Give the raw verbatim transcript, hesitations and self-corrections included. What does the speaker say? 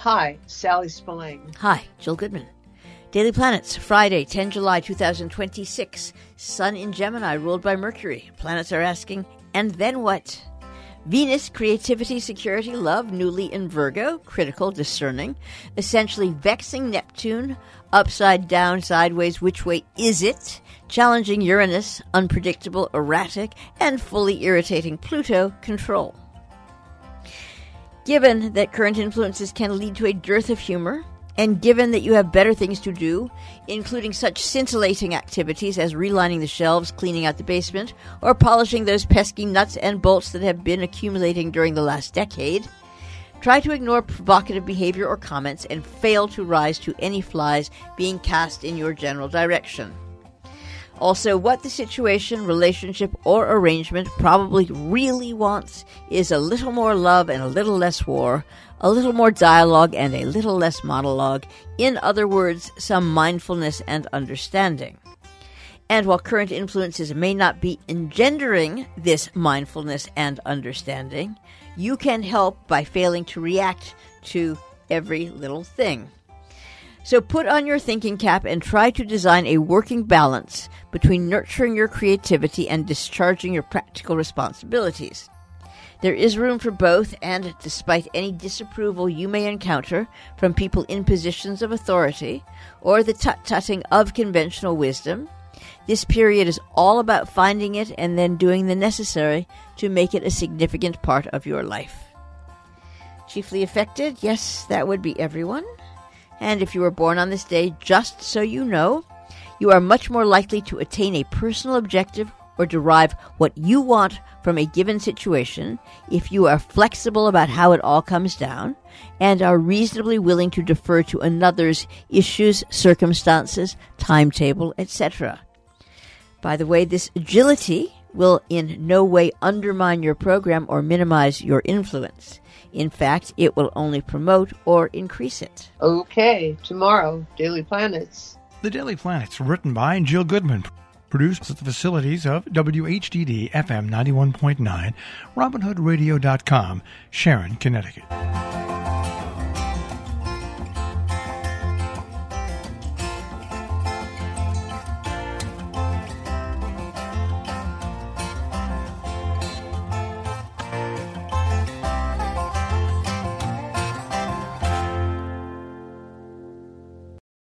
Hi, Sally Spillane. Hi, Jill Goodman. Daily Planets, Friday, the tenth of July, twenty twenty-six. Sun in Gemini, ruled by Mercury. Planets are asking, and then what? Venus, creativity, security, love, newly in Virgo, critical, discerning. Essentially vexing Neptune, upside down, sideways, which way is it? Challenging Uranus, unpredictable, erratic, and fully irritating Pluto, control. Given that current influences can lead to a dearth of humor, and given that you have better things to do, including such scintillating activities as relining the shelves, cleaning out the basement, or polishing those pesky nuts and bolts that have been accumulating during the last decade, try to ignore provocative behavior or comments and fail to rise to any flies being cast in your general direction. Also, what the situation, relationship, or arrangement probably really wants is a little more love and a little less war, a little more dialogue and a little less monologue. In other words, some mindfulness and understanding. And while current influences may not be engendering this mindfulness and understanding, you can help by failing to react to every little thing. So put on your thinking cap and try to design a working balance between nurturing your creativity and discharging your practical responsibilities. There is room for both, and despite any disapproval you may encounter from people in positions of authority or the tut-tutting of conventional wisdom, this period is all about finding it and then doing the necessary to make it a significant part of your life. Chiefly affected? Yes, that would be everyone. And if you were born on this day, just so you know, you are much more likely to attain a personal objective or derive what you want from a given situation if you are flexible about how it all comes down and are reasonably willing to defer to another's issues, circumstances, timetable, et cetera. By the way, this agility will in no way undermine your program or minimize your influence. In fact, it will only promote or increase it. Okay, tomorrow, Daily Planets. The Daily Planets, written by Jill Goodman, produced at the facilities of W H D D F M ninety-one point nine, Robin Hood Radio dot com, Sharon, Connecticut.